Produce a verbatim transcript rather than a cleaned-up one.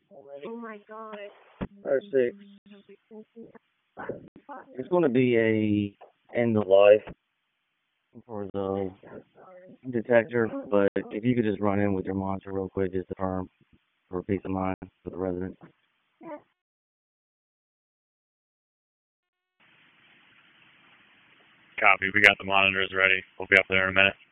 Oh my god. Or six. It's going to be a end of life for the detector, but if you could just run in with your monitor real quick, just to confirm for peace of mind for the residents. Copy. We got the monitors ready. We'll be up there in a minute.